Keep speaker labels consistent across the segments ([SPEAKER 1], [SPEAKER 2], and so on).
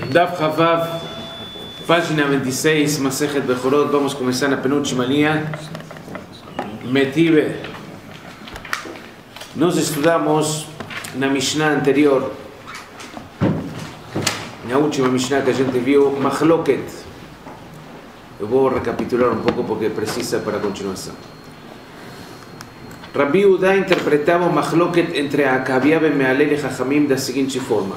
[SPEAKER 1] Daf Havav, página 26, Masechet Bechorot. Vamos a comenzar na penúltima linha. Metive. Nós estudamos na Mishnah anterior, na última Mishnah que a gente viu, Machloket. Eu vou recapitular um pouco porque precisa para a continuação. Rabbi Yehuda interpretava o Machloket entre a Akavia ben Mehalel e Chachamim da seguinte forma: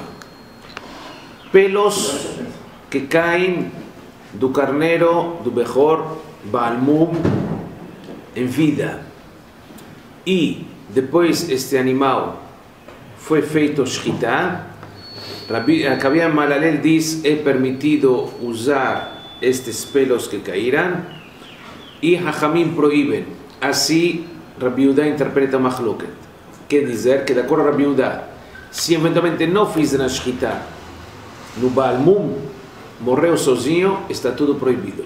[SPEAKER 1] pelos que caem do carneiro, do Bechor, Baal Mum, em vida, e depois este animal foi feito Shchita, Akavia ben Mehalel diz é permitido usar estes pelos que caíram, e Chachamim proíbem. Assim Rabbi Yehuda interpreta Machloket. Quer dizer que, de acordo a Rabbi Yehuda, se eventualmente não fizeram a Shchita no Baal Mum, morreu sozinho, está tudo proibido.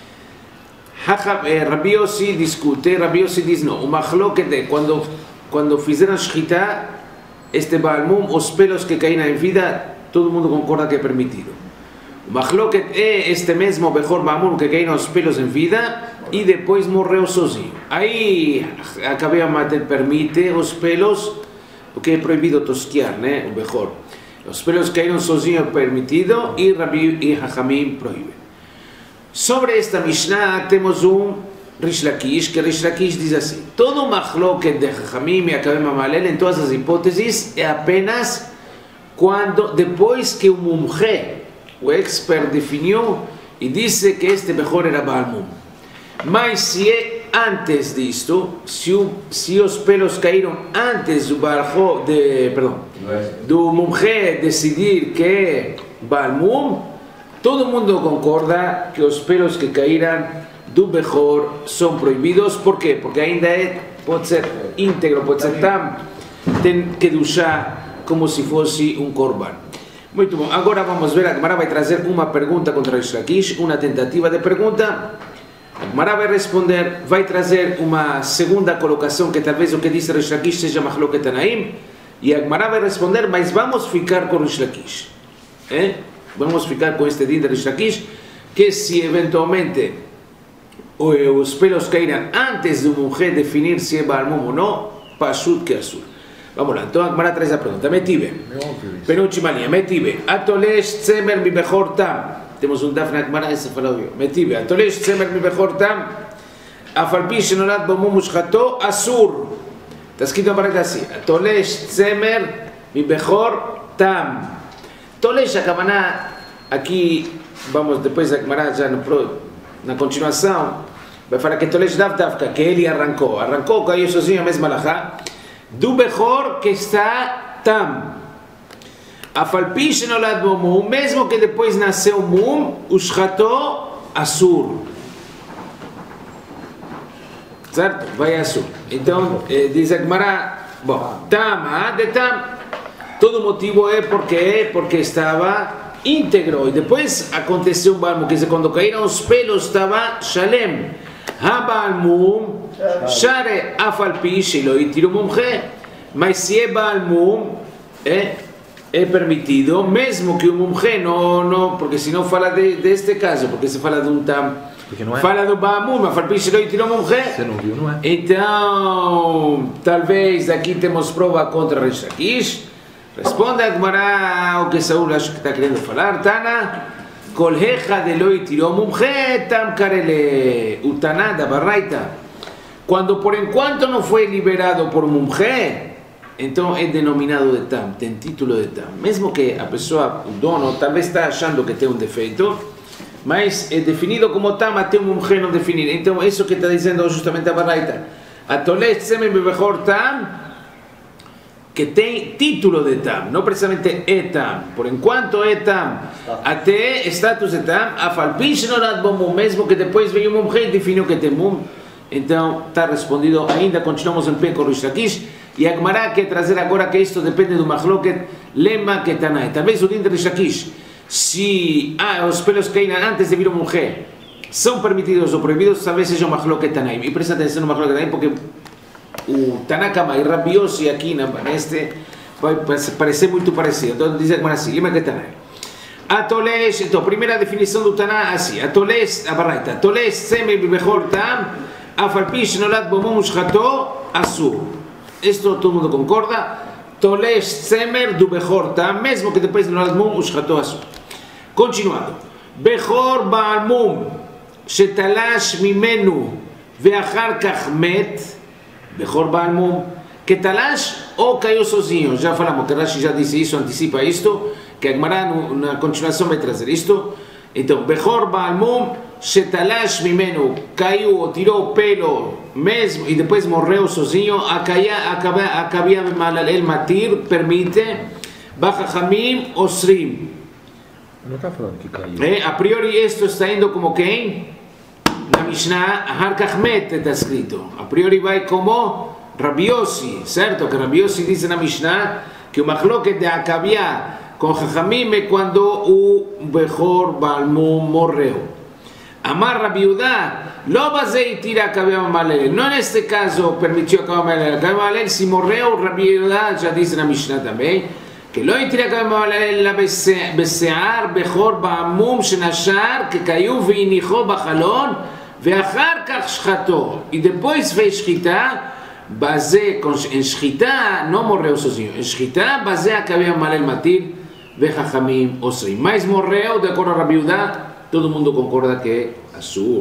[SPEAKER 1] Rabbi Yossi discute, Rabbi Yossi diz não, o Machloket é quando fizeram a Shchita, este Baal Mum, os pelos que caíram em vida, todo mundo concorda que é permitido. O Machloket é este mesmo Bechor Baal Mum que caíram os pelos em vida e depois morreu sozinho. Aí a Akavia permite os pelos, porque é proibido tosquear, né? O Bechor. Os pelos caíram sozinho é permitido e Rabbi e Chachamim proíbe. Sobre esta Mishnah temos Rish Lakish, que Rish Lakish diz assim: todo o Machloket de Chachamim e Akavia ben Mehalel em todas as hipóteses é apenas depois que o Mumche, o expert, definiu e disse que este Bechor era Baal Mum. Mas se é antes disto, se os pelos caíram antes do Mumche decidir que é Baal Mum, todo mundo concorda que os pelos que caíram do Bechor são proibidos. Por quê? Porque ainda pode ser íntegro, pode ser tem que duchar como se fosse Korban. Muito bom, agora vamos ver, a Gemara vai trazer uma pergunta contra Rish Lakish, uma tentativa de pergunta. A Gemara vai responder, vai trazer uma segunda colocação, que talvez o que disse Rish Lakish seja Machloket Tanaim, e a Gemara vai responder, mas vamos ficar com Rish Lakish. Vamos ficar com este din de Rish Lakish, que se eventualmente os pelos caíram antes do Mumche definir se é Baal Mum ou não, Pashut que Asur. Vamos lá, então a Gemara traz a pergunta. Metive, penúltima linha, Metive, Atolesh Tzemer mi Bechor Tam. Temos daf na Gemara, esse falou eu. Metive, Atolesh Tzemer mi Bechor Tam, Afalpi Shenolad Bo Mum Mushchato Asur. Está escrito na parede assim: Atolesh Tzemer mi Bechor Tam. Tolesh, a Kavaná, aqui, vamos depois a Gemara já na continuação, vai falar que Tolesh Davka, que ele arrancou, caiu sozinho a mesma lahá do Bechor que está Tam. Afalpi Shenolad Bo Mum, mesmo que depois nasceu Mum, o Shchato Asur. Certo? Vai Asur. Então, diz a Gemara, bom, Tam, de Tam, todo motivo é porque estava íntegro. E depois aconteceu um Baal Mum, que quando caíram os pelos estava Shalem. Baal Mum, Share Afalpi Shelo Itiru Mumche. Mas se é Baal Mum, é permitido, mesmo que o Mumche não, porque se não fala deste caso, porque se fala de Tam, fala do Baal Mum, Afalpi Shelo Itiru Mumche. Você não viu, não é? Então, talvez aqui temos prova contra Rish Lakish. Responde a Gemara o que Saúl acho que está querendo falar. Tana, Kolhecha de lo Itiru Mumche, Tam Karele, o Taná da Baraita. Quando por enquanto não foi liberado por Mumche, então é denominado de Tam, tem título de Tam. Mesmo que a pessoa, o dono, talvez está achando que tem defeito, mas é definido como Tam até o Mumche não definir. Então isso que está dizendo justamente a Baraita. Atolesh Tzemer mi Bechor Tam, que tem título de Tam, não precisamente é Tam. Por enquanto é Tam, até status de Tam, Afalpi Shenolad Bo Mum, mesmo que depois veio o Mumche e definiu que tem Mum. Então está respondido, ainda continuamos em pé com Rish Lakish. E a Gemara quer trazer agora que isto depende do Machloket Lema Ketanai. Talvez o din de Rish Lakish, se os pelos caem antes de vir o Mumche, são permitidos ou proibidos, talvez seja o Machloket Tanaim. E presta atenção no Machloket Tanaim, porque o Tanakama e Rabbi Yossi aqui neste vai parecer muito parecido. Então diz a Gemara assim: Lema Ketanai. Atolesh, então, primeira definição do Taná, assim, Atolesh, a Baraita, Atolesh semer bechor tam, afalpish nolat bomom ushchato, asur. Isto todo mundo concorda. Tolesh semer do bechor tam, mesmo que depois nolat bomom ushchato, asur. Continuando. Bechor baalmum, shetalash mimenu, veachar kach met, bechor baalmum, que talash ou caiu sozinho. Já falamos que Rashi já disse isso, antecipa isto, que a Gemara na continuação vai trazer isto. Então, Bechor Baalmum, Shetalash Mimenu, caiu ou tirou o pelo mesmo e depois morreu sozinho, acabia Malalel Matir, permite, Bachachamim Osrim.
[SPEAKER 2] Não está falando que caiu.
[SPEAKER 1] A priori isto está indo como quem? Na Mishnah, Harkachmet está escrito. A priori vai como Rabbi Yossi, certo? Que Rabbi Yossi diz na Mishnah que o machloket de Akavia com Jajamim é quando o Bechor Baalmum morreu. Amar Rabbi Yudá, lo bazei tira Akavia Mamalel. Não neste caso permitiu Akavia Mamalel. Akavia Mamalel, se morreu, Rabbi Yudá já diz na Mishnah também, que לא יתיר Akavia Mamalel אלא בשיער בכור בעמום שנשר, que caiu והניחו בחלון, ואחר כך שחטו. E depois fez שחיטה, base em Shchita, não morreu sozinho. Em Shchita, base Akavia Mamalel Matir, Vejachamim Osrim. Mas morreu, de acordo a Rabbi Yudá, todo mundo concorda que é Asur.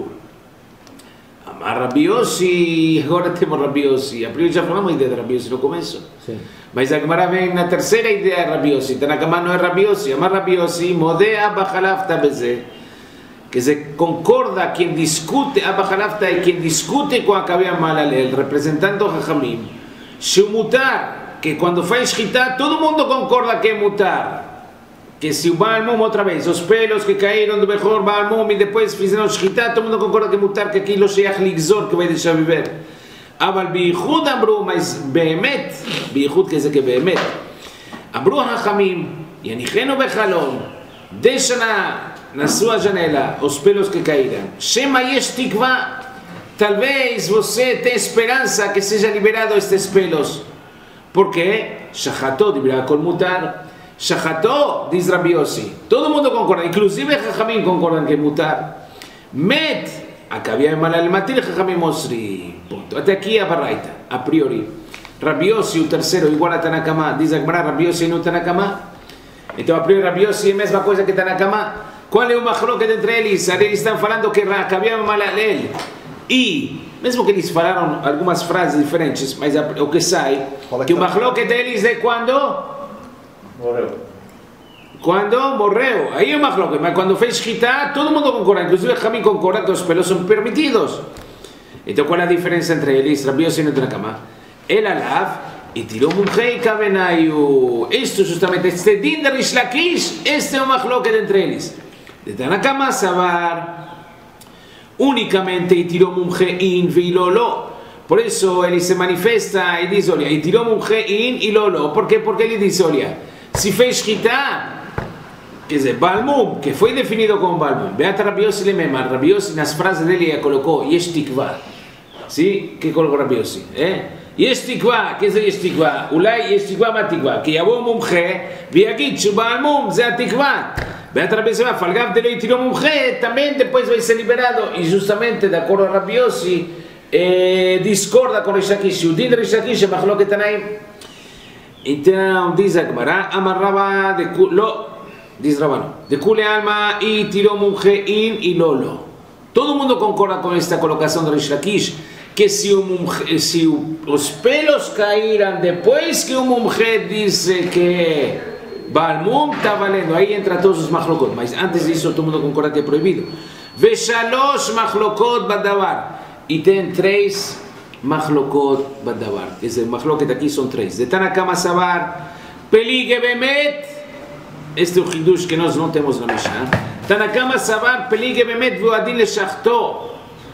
[SPEAKER 1] Amar Rabbi Yossi, agora temos Rabbi Yossi. A priori já falamos a ideia de Rabbi Yossi no começo.
[SPEAKER 2] Sim.
[SPEAKER 1] Mas a Gemara vem na terceira ideia de Rabbi Yossi. Tanakama não é Rabbi Yossi. Amar Rabbi Yossi, Modea Bachalafta Bezeh. Que se concorda quem discute, Abahalafta é quem discute com Akavia Malalel, representando Jajamim. Se o mutar, que quando faz Shchita, todo mundo concorda que é mutar. Que se o Baalmum, outra vez, os pelos que caíram do Bechor Baalmum e depois fizeram Shchita, todo mundo concorda que é mutar, que aquilo seja Ligzor, que vai deixar viver. Aval Biychud Amru, mas Behemet, Biychud quer dizer que Behemet, Amru Jajamim, Yanichenu Bechalon, deixa na sua janela os pelos que caíram. Shema yesh tikva, talvez você tenha esperança que seja liberado estes pelos. Por quê? Shachato, liberar com mutar. Shachato, diz Rabbi Yossi. Todo mundo concorda, inclusive Jajamim concordam que é mutar. Met, Akavia Malalel Matir, Jajamim Osri. Ponto. Até aqui a Baraita, a priori. Rabbi Yossi, o terceiro, igual a Tanakama. Diz a Gemara, Rabbi Yossi no Tanakama. Então a priori Rabbi Yossi é a mesma coisa que Tanakama. Qual é o machloket entre eles? Eles estão falando que Akavia Malalel. E, mesmo que eles falaram algumas frases diferentes, mas o que sai, que o machloket deles é quando?
[SPEAKER 2] Morreu.
[SPEAKER 1] Quando morreu. Aí é o machloket. Mas quando fez Shchita, todo mundo concorda. Inclusive o Jamim concorda que os pelos são permitidos. Então qual é a diferença entre eles? Rabbi Yossi no Tanakama. El alav e tirou um rei kavenayu. Isto justamente, este din de Rish Lakish, este é o machloket entre eles. De Tanakama Savar, unicamente tirou um rein e lolo. Por isso ele se manifesta e diz: olha, e tirou um rein e lolo. Por quê? Porque ele diz: olha, se fez Shchita, quer dizer, Baalmum, que foi definido como Baalmum. Beata Rabbi Yossi Lememar, Rabbi Yossi nas frases dele colocou Yesh Tikva. Sim? Que colocou Rabbi Yossi? Yesh Tikva, que é Yesh Tikva? Ulai Yesh Tikva Matikva. Que yavou mumche, ויגיד שבעלמום זה התקווה. Beata Rabbi Yossi falgav de lo tirou mumche, também depois vai ser liberado. E justamente, de acordo a Rabbi Yossi, discorda com Rish Lakish. O din de Rish Lakish é machloket Tanaim. Então, diz a Gemara, Amar Rabba de Lo, diz Rabano, de Kule Alma e tirou mumche in e lolo. Todo mundo concorda com esta colocação de Rish Lakish, que se os pelos caíram depois que o mumche disse que Baalmum está valendo, aí entra todos os machlokot, mas antes disso todo mundo concorda que é proibido. Veshalosh machlokot badavar, e tem três machlokot badavar, quer dizer, machlokot aqui são três. De Tanakama Savar, pelige bemet, este é o hidush que nós não temos na Mishnah. Tanakama Savar, pelige bemet vuadin leshachto.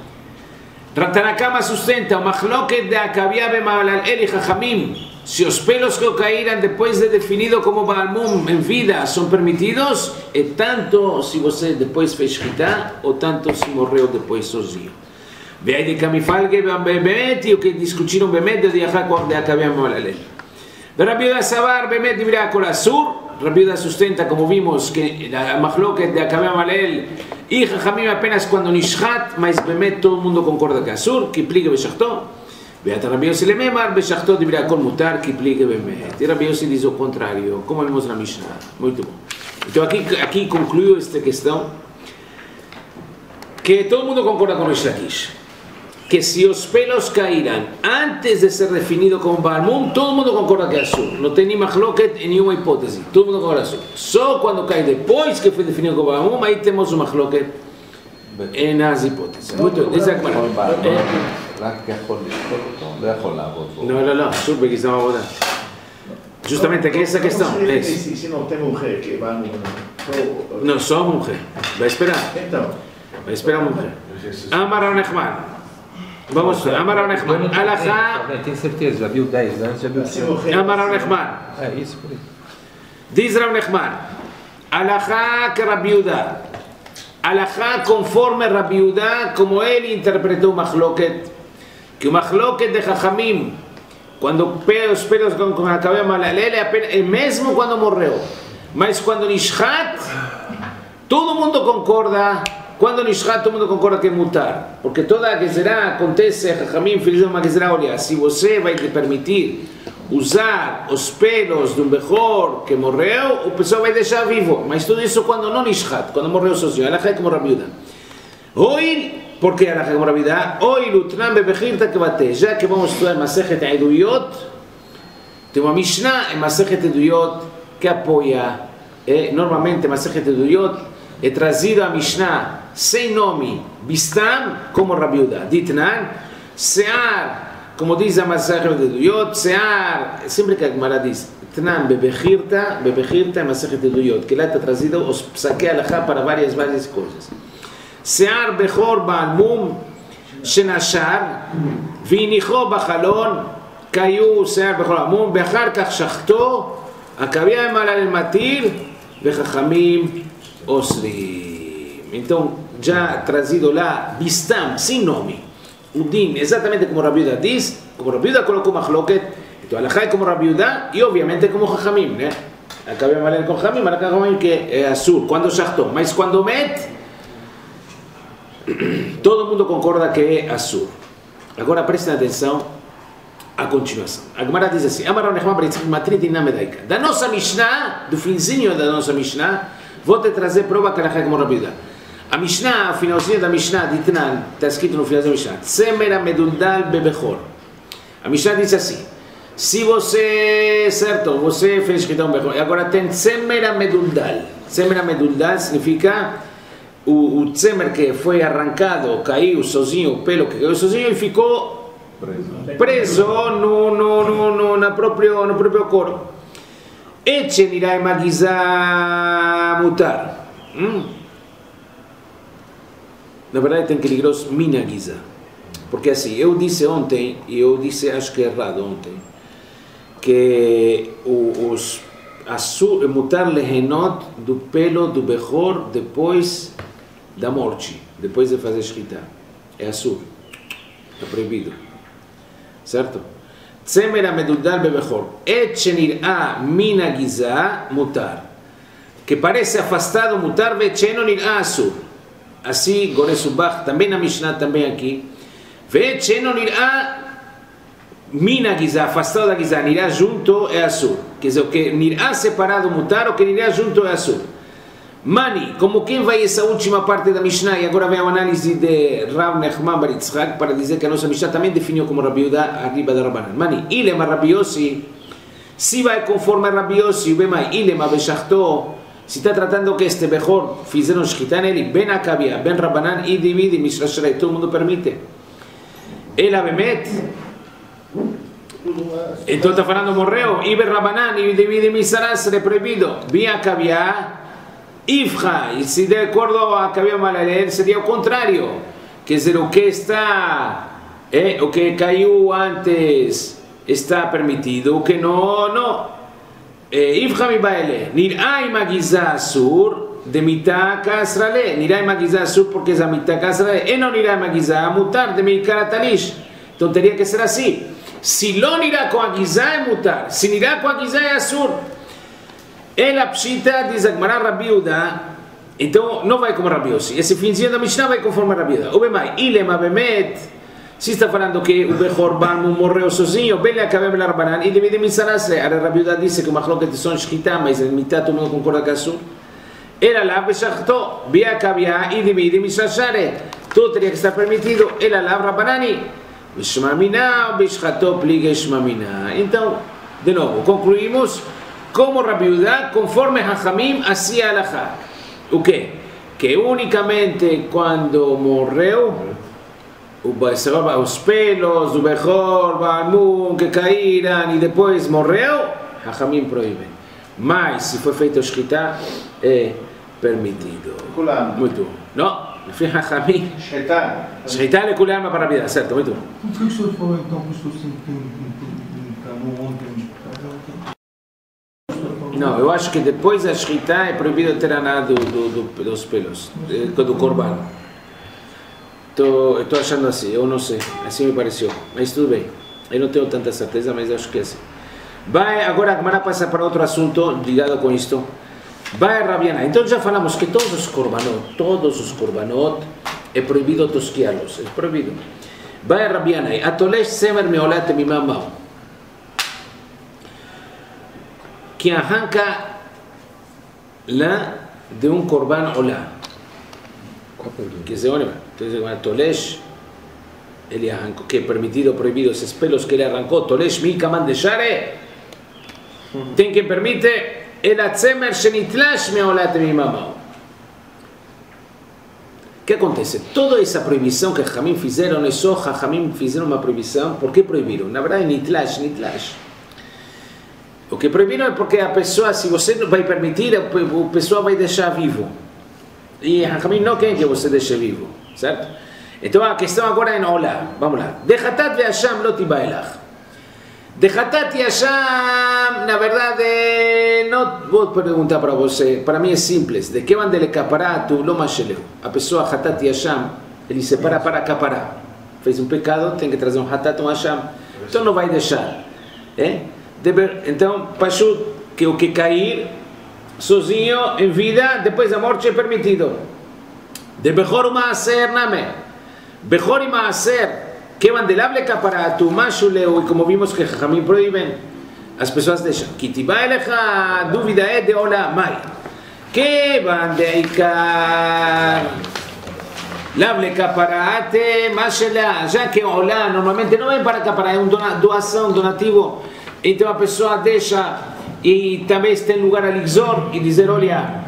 [SPEAKER 1] Tanakama sustenta o machloket de Akavia Malalel e Jajamim. Se os pelos que caíram depois de definido como Baalmum em vida são permitidos, é tanto se você depois fez Shchita, ou tanto se morreu depois sozinho. Veio de Kamifalge Bemet, e o que discutiram Bemet de Akavia Malalel. Rabbi Yossi Savar Bemet divirá Kol Asur, Rabbi Yehuda sustenta, como vimos, que la Mahloket de Akabe Amalel y Jajamim apenas cuando Nishhat, mas Bemet todo el mundo concorda que Asur, que plique Beshachto. Beata Rabbi Yossi Lememar, Beshachto dirá con Mutar, que plique Bemet. Y Rabbi Yossi dice lo contrario, como vimos la Mishnah. Muy bien. Entonces aquí concluyo esta cuestión, que todo el mundo concorda con Rish Lakish, que si los pelos caíran antes de ser definido como Baal Mum, todo el mundo concorda que es Asur. No tiene ni Mahloket en ninguna hipótesis. Todo el mundo concorda Asur. Solo cuando cae después que fue definido como Baal Mum, ahí tenemos un Mahloket en las hipótesis. Muy bien. Dice Akmara. No, Asur porque estaba boda. Justamente que esa cuestión es.
[SPEAKER 2] Si no tem mujer que Baal Mum.
[SPEAKER 1] No, só mujer. Va a esperar. Va a esperar mujer. Amar Rav Nachman. Vamos, Amar Rav Nachman. Alajá.
[SPEAKER 3] Tem certeza, já viu 10 anos, já viu 5.
[SPEAKER 1] Amar Rav Nachman.
[SPEAKER 3] É isso, por isso.
[SPEAKER 1] Diz Rav Nachman. Alajá que Rabbi Yehuda. Alajá conforme Rabbi Yehuda, como él interpretó Mahloket. Que Mahloket de Jajamim, cuando los pelos con la cabeza malalele, el mismo cuando morreu. Mas cuando Nishhat, todo el mundo concorda. Cuando Nishhat, todo el mundo concorda que es mutar. Porque toda que será acontece, Jajamim, feliz uma que será, olha, si você vai te permitir usar os pelos de bejor que morreu, o pessoal vai deixar vivo. Mas tudo isso quando não Nishhat, quando morreu sozinho. Alajá é como Rabbi Yehuda. Hoy, ¿por qué Alajá como Rabbi Yehuda? Hoy, Lutran bebechirta que bate. Já que vamos a estudar Masejet Eduyot, tem uma Mishnah em Masejet Eduyot que apoia, normalmente Masejet Eduyot é trazido a Mishnah sem nome, Bistam, como Rabbi Yehuda. Ditnan, Sear, como diz a Masejet Eduyot, Sear, sempre que a Gemara diz, Tnan bebechirta é Masejet Eduyot, que lá está trazido os psakei Alajá para várias coisas. Sear Bechor Baal Mum, Shenashar, והניחו בחלון, cayó Sear Bechor Baal Mum, ואחר כך שחטו, הקביע מעלה למטיל, וחכמים אוסרים. Então, já trazido lá, Bistam, sem nome, o din, exatamente como Rabbi Yehuda diz, como Rabbi Yehuda colocou Mahloket, então Alajá é como Rabbi Yehuda e obviamente como Jajamim, né? Acabei de falar com Jajamim, mas Jajamim que é Asur, quando shachtou, mas quando met, todo mundo concorda que é Asur. Agora prestem atenção à continuação. A Gemara diz assim: Amar Rav Nachman bar Yitzchak Matrit Inna Medaika. Da nossa Mishnah, do finzinho da nossa Mishnah, vou te trazer prova que Alajá é como Rabbi Yehuda. A Mishnah, o finalzinho da Mishnah, Ditnan, está escrito no finalzinho da Mishnah: Tzemer ameduldal bebechor. A Mishnah diz assim: se você, certo, você fez escrito bechor, agora tem Tzemer ameduldal. Tzemer ameduldal significa o tzemer que foi arrancado, caiu sozinho, o pelo que caiu sozinho e ficou preso no próprio corpo. Eche nirai magizá mutar. Na verdade tem que ligar os minagiza. Porque assim, eu disse ontem, e eu disse, acho que é errado ontem, que mutar lehenot do pelo do bechor depois da morte, depois de fazer shkita. É assur. É proibido. Certo? Tzemer amedudal bebechor. Et shenir'a minagiza mutar. Que parece afastado mutar, ve sheno nir'a assur. Assim, Goresubach, também na Mishnah, também aqui. Ve sheno nir'a mina giza, afastado da giza, nirá junto é Asur. Quer dizer, o que nirá separado mutar, o que nirá junto é Asur. Mani, como quem vai essa última parte da Mishnah, e agora vem a análise de Rav Nachman bar Yitzchak, para dizer que a nossa Mishnah também definiu como Rabbi Yehuda arriba da Rabbanan. Mani, ilema Rabbi Yossi, se vai conforme a Rabbi Yossi, bemai, ilema beshachto, se está tratando que este bechor fizeram shkita nele, ben akavia, ben Rabbanan, e divide, mishrashrei, todo mundo permite. Ela bemet, então está falando morreu, Iber Rabanan, e divide Misaras, é proibido. Via Kavia, Ifra, e se de acordo a Kavia Malalel, seria o contrário. Quer dizer, o que está, o que caiu antes está permitido, o que não. Ifra mi baile, Nir'ai Magiza Asur, de mitad Kasrale, Nir'ai Magiza Asur, porque es a mitad Kasrale, e não Nir'ai Magiza Mutar, de mi Karatalish. Então teria que ser assim. Se não irá com a Gizá é mutar, se irá com a Gizá é Asur. Ela pshita, diz a Gemara Rabiuda, então não vai como Rabiossi. Esse finzinho da Mishnah vai conforme a Rabiuda. O bemai, ilema bemet, se está falando que o Bechor Balmum morreu sozinho, bem acabei de Rabanan, e deve mitzarase. A Rabiuda disse que o Machloket são shkita, mas em mitad todo mundo concorda com isso. Ela lá, bechachto, bia kabia, e deve mitzrashare. Tudo teria que estar permitido. Ela lá, Rabanani, bishmamina, bishchato, pligue shmamina. Então, de novo, concluímos como Rabiuda, conforme Hachamim, hacía alajá. O quê? Que unicamente quando morreu, os pelos do Bechor, Balmum, que caíram e depois morreu, Hachamim proíbe. Mas se foi feito shkita, é permitido. Muito bom. Não? Enfim, Hachamim. Shkita é kulam para a vida, certo? Muito bom.
[SPEAKER 4] Por que o senhor falou então que isso tem ontem?
[SPEAKER 1] Não, eu acho que depois da shkita é proibido ter nada dos pelos, do korban. Estou achando assim, eu não sei, assim me pareceu, mas tudo bem. Eu não tenho tanta certeza, mas acho que é assim. Vai, agora a Gemara passa para outro assunto ligado com isto. Vai Rabiana. Então já falamos que todos os korbanot, é proibido tosquiá-los, é proibido. Vai Rabiana. Atolesh semer meolat mimamau. Que arranca lá de um korban olá. Que se olha, então Tolesh, ele arrancou, que é permitido ou proibido, esses pelos que ele arrancou, Tolesh mi kaman de share, tem que permite, el atzemer shenitlash meolat mimamau. O que acontece? Toda essa proibição que Jamim fizeram, isso Jamim fizeram uma proibição, por que proibiram? Na verdade, nitlash. O que proibiram é porque a pessoa, se você não vai permitir, a pessoa vai deixar vivo. E Jamim não quer que você deixe vivo, certo? Então a questão agora é olá, vamos lá. De Hatat ve Hasham lo tibaelach. De Hatat e Hasham, na verdade, não vou perguntar para você, para mim é simples. De que van dele capará tu lo masheleu? A pessoa Hatat e Hasham, ele separa para capará. Fez um pecado, tem que trazer um Hatat e um Hasham. Então não vai deixar. Então, Pashut, que o que cair sozinho em vida, depois da morte é permitido. De Bechor e Maaser, name. Bechor e Maaser, que van del hable caparatu, mashuleu, e como vimos que Jamim proíben, as pessoas deixam. Kitiba eleja, dúvida é de olá, mai. Que van de Ikar. Lable caparate, mashela, já que olá normalmente não é para caparar, é uma doação, donativo. Então a pessoa deixa e talvez tem lugar a lixor e dizer, olha,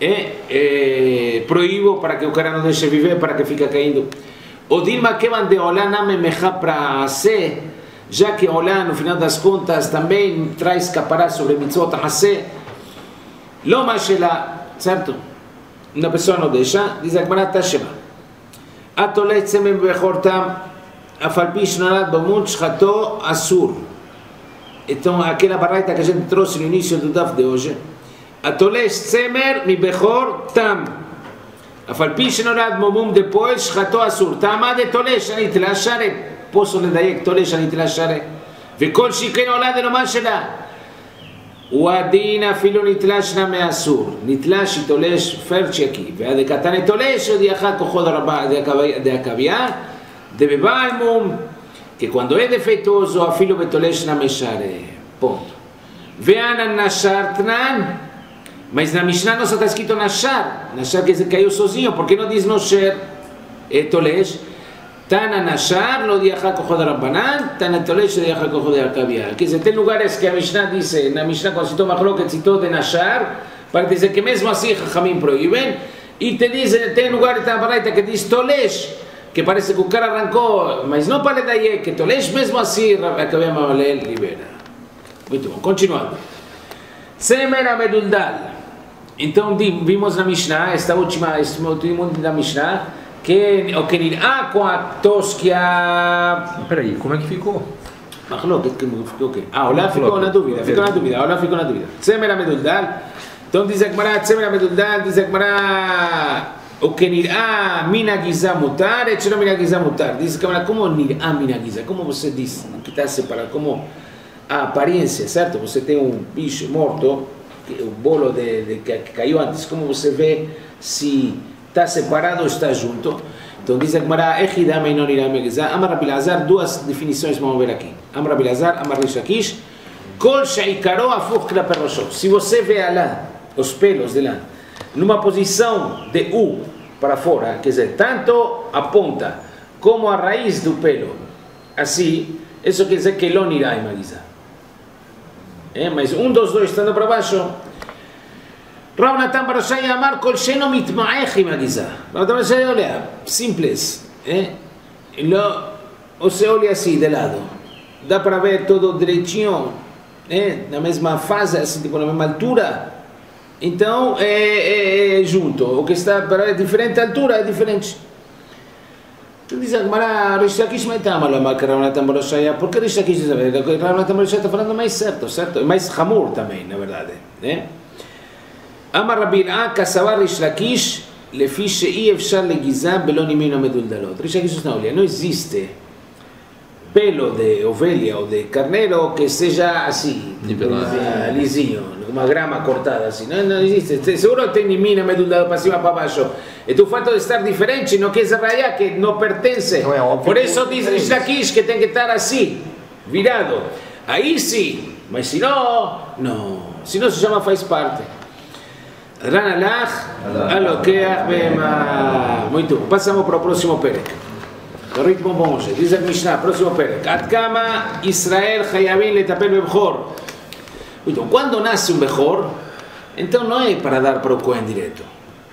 [SPEAKER 1] proíbo para que o cara não deixe viver, para que fique caindo. O Dilma que van de olá name meja para ser, já que olá no final das contas também traz capará sobre mitzvot haser, lo mashela, certo? Uma pessoa não deixa, diz a Gemara Tashema. Atolet semen bechortam, afalpi shnarat bamut shchato asur. Então, aquela baraita que a gente trouxe no início do DAF de hoje, Atolesh Tzemer mi Bechor Tam. Afalpi Shenorad Momum depois, Shato Asur. Tama de Tolesh Anit Lashare. Posso לדייק, Tolesh Anit Lashare. וכל שכן עולה דלומה שלה. ודין אפילו נתלשנה מאסור. נתלש תולש פרצ'קי. ועד קטן תולש עוד יחד כוחו דרבה דהקביה. דבבלמום. Que quando é defeituoso, a filho betolesh na meshare. Ponto. Vean nashar tnan. Mas na Mishnah não só está escrito nashar. Nashar que se caiu sozinho. Por que não diz nosher? Tolesh. Tana nashar, lo diacha kocho de Rabbanan. Tana tolesh, lo diacha kocho de Arkabiah. Que se tem lugares que a Mishnah dice, na Mishnah quando citou Machloket, citou de nashar, para dizer que mesmo assim Jamim proíben. E te diz, tem lugares da Baraita que diz tolesh. Que parece que o cara arrancou, mas não para daí, que Tolesh mesmo assim, Rabbi Mamalel libera. Muito bom, continuando. Semer Ameduldal. Então vimos na Mishnah, este último da Mishnah, que o que nirá com a tosquia...
[SPEAKER 3] Peraí, como é que ficou?
[SPEAKER 1] Machloket, que ficou o quê? Olá ficou na dúvida, olá ficou na dúvida. Semer Ameduldal. Então diz a Gemara, Semer Ameduldal, diz a Gemara... O que nirá mina gizá mutar, e não mina gizá mutar. Diz que como nirá mina gizá, como você diz, que está separado, como a aparência, certo? Você tem um bicho morto, o bolo que caiu antes, como você vê se está separado ou está junto. Então diz a Gemara, Amar Rabi Elazar, duas definições vamos ver aqui. Amar Rabi Elazar, Amar Rish Lakish, Kol she'ikaro afuch klape rosho. Se você vê lá os pelos de lã numa posição de U para fora, quer dizer, tanto a ponta como a raiz do pelo, assim, isso quer dizer que não irá emagizar. Mas um dos dois estando para baixo, Rav Natan bar Oshai amar kol she'eno mitma'ech emagizar. Rav Natan bar Oshai, olha, simples, você olha assim de lado, dá para ver todo direitinho, na mesma fase, assim, tipo, na mesma altura. Então é junto, o que está para diferente altura é diferente. Então diz a Gemara, Rish Lakish metama lo amar que Rav Natan bar Oshai, porque Rish Lakish diz, Rav Natan bar Oshai está falando mais certo, mais hamur também, na verdade. Amar Rabbi Il'a, Kassavar Rish Lakish, lefi she'i efshar legizah belo nimim meduldalot. Rish Lakish não existe pelo de ovelha ou de carneiro que seja assim, lisinho, uma grama cortada assim, não existe. Seguro tem nimim meduldalot para cima para baixo. E o fato de estar diferente não quer dizer que não pertence. Por isso diz Rish Lakish que tem que estar assim, virado. Aí sim, mas se não, se não se chama faz parte. Ran alach, alokeach bema. Muito bom. Passamos para o próximo perek. O ritmo bom hoje. Diz a Mishnah, próximo perek. Ad kama Israel chayavim letapel bebchor. Então, quando nasce um bechor, então não é para dar para o Cohen direto.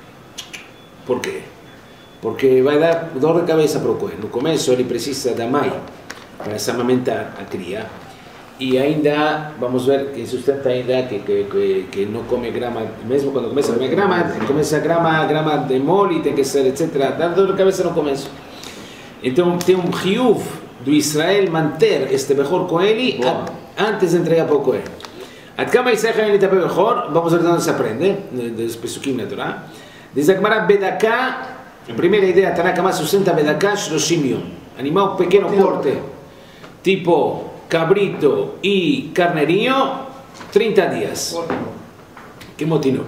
[SPEAKER 1] Por quê? Porque vai dar dor de cabeça para o Cohen. No começo ele precisa da mãe para se amamentar a cria. E ainda, vamos ver que sustenta ainda que não come grama, mesmo quando começa a comer grama, começa grama de mole, tem que ser, etc. Dá dor de cabeça no começo. Então tem um riuv do Israel manter este bechor com ele antes de entregar para o Cohen. Ad kama Israel ele está bechor, vamos ver onde se aprende, dos pesukim na Torá. Diz a Gemara, Bedaká, a primeira ideia, Tanakama sustenta Bedaká, Shloshim Yom. Animal pequeno porte, tipo cabrito y carnerinho, 30 días. Que motinok.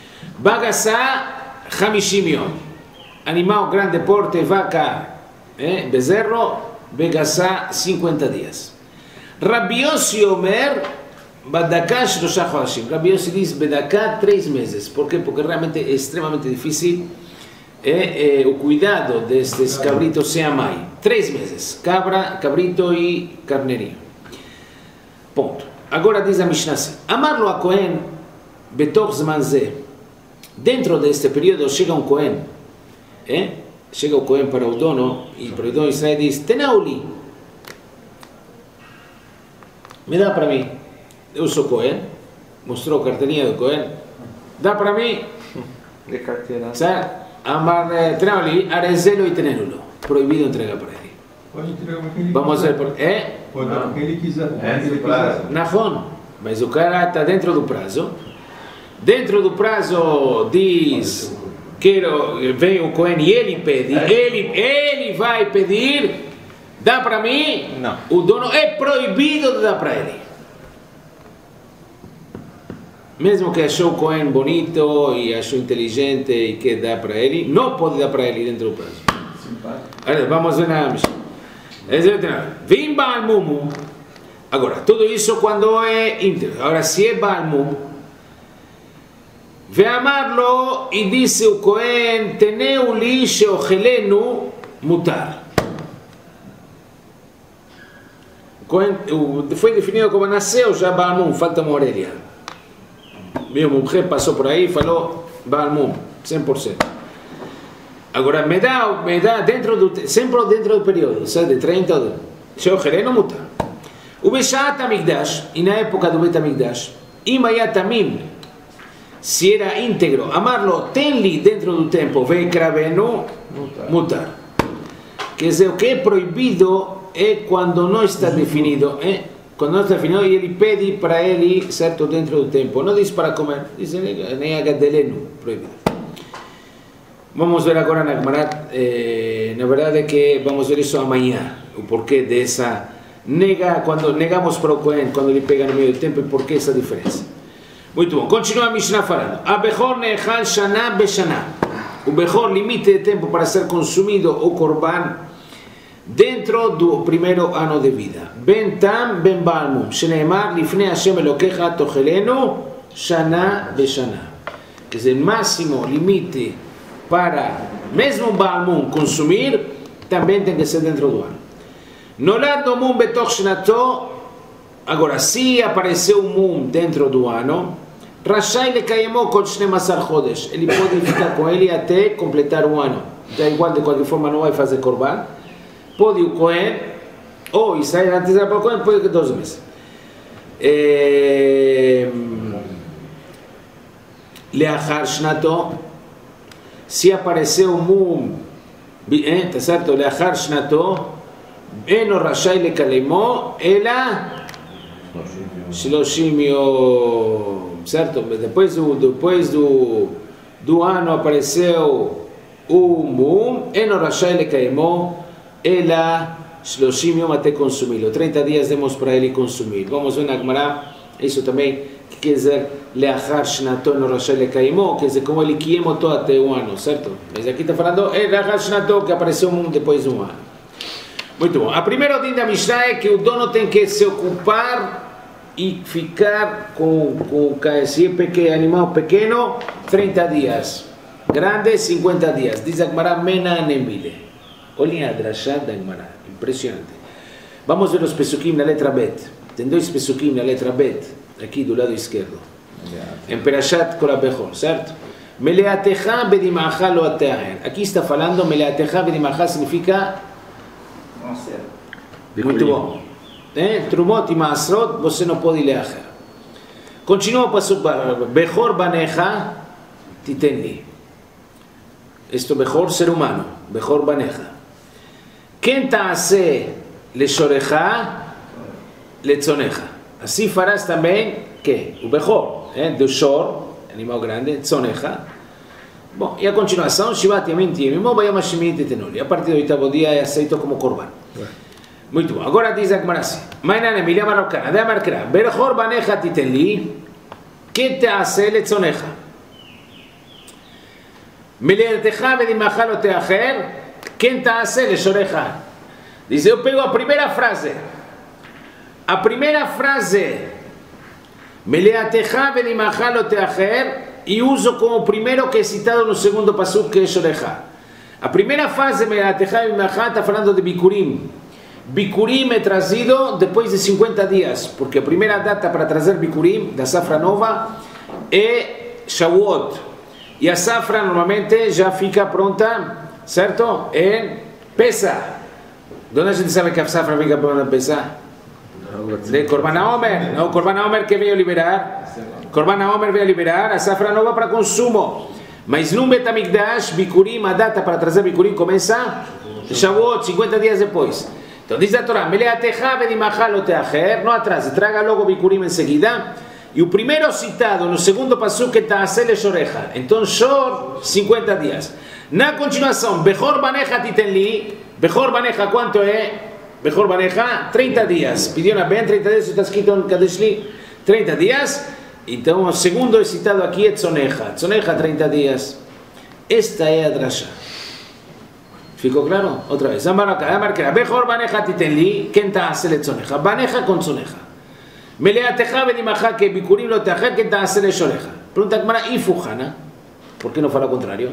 [SPEAKER 1] Bagasá, Hamishim Yom. Animal grande porte, vaca, bezerro, Begasá, 50 días. Rabbi Yossi Omer, Badaká, Shlosha Chodashim. Rabbi Yossi diz, Bedaká, 3 meses. ¿Por qué? Porque realmente es extremadamente difícil o cuidado de estos cabritos sea mai. 3 meses. Cabrito y carnerinho. Ponto. Agora diz a Mishnah assim, amarlo a Cohen, betoch zman ze, dentro deste período chega um Cohen, chega o Cohen para o dono, e para o dono Israel diz, tenauli, me dá para mim, eu sou Cohen, mostrou a carteirinha do Cohen, dá para mim,
[SPEAKER 3] de carteira,
[SPEAKER 1] amar, tenauli, arezelo e tenenulo, proibido entregar para ele.
[SPEAKER 4] Pode entregar para quem ele
[SPEAKER 1] Vamos
[SPEAKER 4] quiser.
[SPEAKER 1] ver,
[SPEAKER 4] Pode dar para quem ele quiser.
[SPEAKER 1] Nahon, mas o cara está dentro do prazo. Dentro do prazo diz, vem o Cohen e ele pede, ele vai pedir, dá para mim?
[SPEAKER 3] Não.
[SPEAKER 1] O dono é proibido de dar para ele. Mesmo que achou o Cohen bonito e achou inteligente e quer dar para ele, não pode dar para ele dentro do prazo. Vamos ver na Mishnah. Vim Baal Mum. Agora, tudo isso quando é íntegro. Agora, se é Baal Mum, ve amarlo e disse o Cohen, teneu li sheochelenu mutar. Foi definido como nasceu já Baal Mum, falta uma orelha. Meu mulher passou por aí e falou Baal Mum, 100%. Agora, me dá sempre dentro do período, de 30 sheochelenu mutar. O Beshat Amigdash, e na época do Bet Amigdash, Imayatamim, se era íntegro, amarlo, tem-lhe dentro do tempo, Vekravenu, mutar. Quer dizer, o que é proibido é quando não está definido, quando não está definido e ele pede para ele, certo, dentro do tempo. Não diz para comer, diz nem agadelenu, proibido. Vamos ver agora na Gemara, na verdade é que vamos ver isso amanhã, o porquê dessa quando negamos para o Cohen, quando ele pega no meio do tempo, e por que essa diferença. Muito bom. Continua a Mishnah falando. Abejor nechal shana beshana. O Bejor, limite de tempo para ser consumido o Korban dentro do primeiro ano de vida. Ben tam ben balmum. Sheneemar lifnei Hashem Elokecha tochelenu shana beshana. Que é o máximo limite para mesmo balmum consumir, também tem que ser dentro do ano. Nolad no mum betoch shnato. Agora, se apareceu um mum dentro do ano, Rashai lekayemo kol 12 chodesh. Ele pode ficar com ele até completar um ano. Já igual, de qualquer forma, não vai fazer korban. Pode o Kohen, ou Israel antes da Kohen, pode que 12 meses. Leachar shnato. Se apareceu um mum, tá certo? Leachar shnato, eno Rashai lekayemo, ela 30 yom, certo? Depois do ano apareceu o mum, eno Rashai lekayemo, ela 30 yom até consumi-lo. 30 dias demos para ele consumir. Vamos ver na Gemara, isso também, que quer dizer leachar shnato eno Rashai lekayemo, quer dizer como ele quiemotou até um ano, certo? Mas aqui está falando leachar shnato, que apareceu o mum depois de um ano. Muito bom. A primeira ordem da Mishnah é que o dono tem que se ocupar e ficar com se é animal pequeno, 30 dias. Grande, 50 dias. Diz a Gemara, mena nemile. Olhem a drashá da Gemara. Impressionante. Vamos ver os pesukim na letra Bet. Tem dois pesukim na letra Bet, aqui do lado esquerdo. Em Perashat Kol HaBechor, certo? Meleatecha bedimacha lo ateaher. Aqui está falando, meleatecha bedimacha significa... Muito bom. Trumot e Maasrot, você não pode leachar. Continua o pasuk, Bechor banecha titenli. Isto Bechor, ser humano. Bechor banecha. Quem ta'ase leshorecha letzonecha. Assim farás também, que? O Bechor, do shor, animal grande, tzonecha. Bom, e a continuação, Shivat Yamin Tiyemimo, Bayam Hashemini Tetenoli. A partir do oitavo dia é aceito como korban. Muito bom. Agora diz a Gemara assim: Mainan Emilia Marocana, de Amarkra, Berchor Banecha Titenli, que te hace letzonecha. Meleatecha Bedimacha lo teacher, quem te hace leshorecha. Diz, eu pego a primeira frase. A primeira frase, Meleatecha Bedimacha lo teacher, e uso como primeiro que é citado no segundo pasuk, que é Shorecha. A primeira fase, Meleatecha Bedimacha, está falando de Bikurim. Bikurim é trazido depois de 50 dias, porque a primeira data para trazer Bikurim da safra nova é Shavuot. E a safra normalmente já fica pronta, certo? Em Pesach. De onde a gente sabe que a safra fica pronta em Pesach? De Korban HaOmer. Não, Korban HaOmer que veio liberar. Korban HaOmer veio liberar a safra nova para consumo. Mas no Bet HaMikdash, Bikurim, a data para trazer Bikurim começa Shavuot, 50 dias depois. Então diz a Torá, Meleatecha bedimacha lo teacher, não atrase, traga logo Bikurim em seguida. E o primeiro citado no segundo pasuk é Ta'aseh leshorecha. Então shor, 50 dias. Na continuação, Bechor banecha titenli. Bechor banecha quanto é? Bechor banecha, 30 dias. Pediu na bem 30 dias, está escrito no Kadeshli, 30 dias. Então o segundo citado aqui é Tzonecha. Tzonecha, 30 dias. Esta é a drasha. ¿Ficou claro? Outra vez. Amarquera. Bechor banecha titenli. Quem ta'aseh letzonecha? Banecha con tzonecha. Meleatecha bedimacha que bikurim lo teacher. Quem ta'aseh leshorecha. Pregunta Gemara, ¿y fujana? ¿Por qué no fala lo contrario?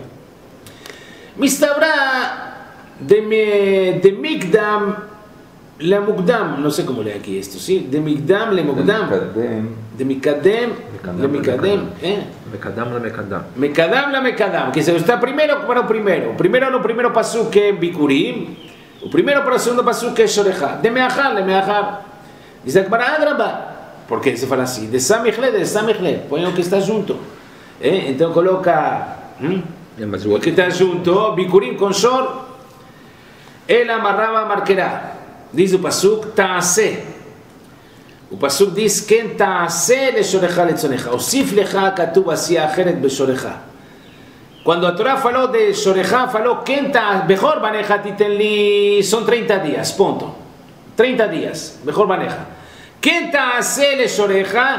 [SPEAKER 1] Mistabra de Mikdam la Mukdam. No sé cómo lee aquí esto, ¿sí? De Mikdam le Mukdam. De Mikadem le Mikadem.
[SPEAKER 3] Mekadam la Mekadam.
[SPEAKER 1] Mekadam la Mekadam. Que se está primero para o primeiro. Primeiro no primeiro pasuk que é Bikurim. O primeiro para o segundo pasuk que é Shorecha. De Meachar le Meachar. Diz a Gemara Adraba. Por que se fala assim? De Samichle, de Samichle. Põe o que está junto. Então coloca... O que está junto, Bikurim com Shor. Ele amarrava Marquerá. Diz o pasuk, Ta'aseh. O pasuk diz, Ken ta'aseh leshorecha letzonecha. Osif lecha katuv asiya acheret beshorecha. Quando a Torá falou de shorecha, falou, Ken ta'aseh, Bechor banecha titenli, são 30 dias, ponto. 30 dias, Bechor banecha. Ken ta'aseh leshorecha,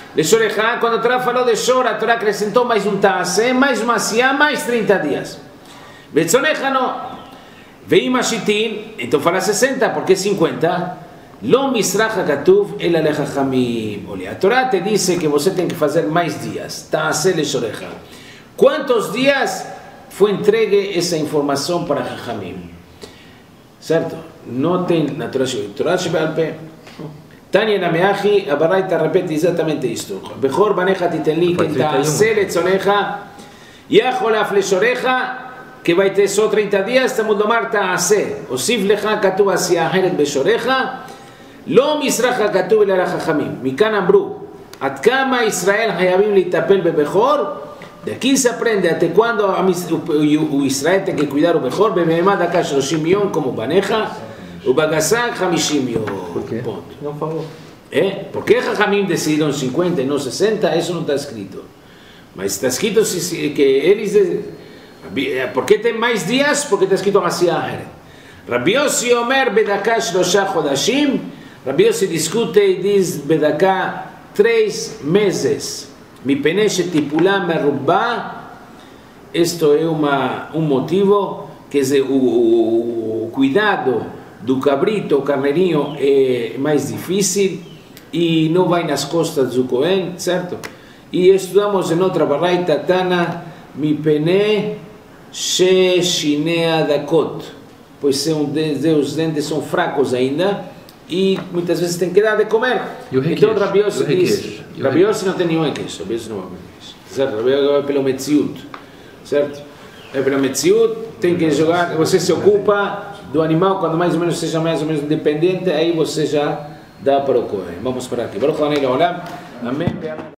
[SPEAKER 1] Leshorecha, quando a Torá falou de Shor, a Torá acrescentou mais um Taase, mais uma Siá, mais 30 dias. Betzonecha não. Veim Ashitin, então fala 60, porque 50? Lo misracha katuv el alechachamim. Olha, a Torá te diz que você tem que fazer mais dias. Taase leshorecha. Quantos dias foi entregue essa informação para Chachamim? Certo? Não tem na Torá Shebe'al Peh. Tanya Nameachi, a Baraita repete exatamente isto. Bechor banecha titenli, que taase letzonecha, yachol af leshorecha, que vai ter só 30 dias, estamos lomar taase. Osif lecha katuv asiyah aheret beshorecha, lo misracha katuv el alechachamim. Mikan amru, ad kama Israel hayabim litapel bebechor. De aquí se aprende até quando o Israel tem que cuidar o Bechor, Bememad Akash 30 yom como Baneja, o Bagasag 50 yom.
[SPEAKER 3] Por quê?
[SPEAKER 1] Ponto.
[SPEAKER 3] Não falou.
[SPEAKER 1] ¿Por qué Jajamim decidiram 50 e não 60? Isso não está escrito. Mas está escrito que eles... ¿Por quê tem mais dias? Porque está escrito assim. Rabbi Yossi Omer Bedakash 3 Chodashim. Rabbi Yossi discute e diz Bedaká 3 meses. Mi peneche tipulá merubá, isto é um motivo que o cuidado do cabrito, o carneirinho é mais difícil e não vai nas costas do Cohen, certo? E estudamos em outra baraita, Tana, mi pene she shinea dakot, pois os dentes são fracos ainda e muitas vezes tem que dar de comer. Então Rabbi Yossi diz, Rabbi Yossi não tem nenhum queixo, Rabbi Yossi não vai queixo, certo? Rabbi Yossi vai pelo Metziut, certo? É pelo Metziut, tem que jogar, você se ocupa do animal quando mais ou menos seja mais ou menos independente, aí você já dá para o Cohen. Vamos para aqui. Baruch Hanei Leolam. Amém.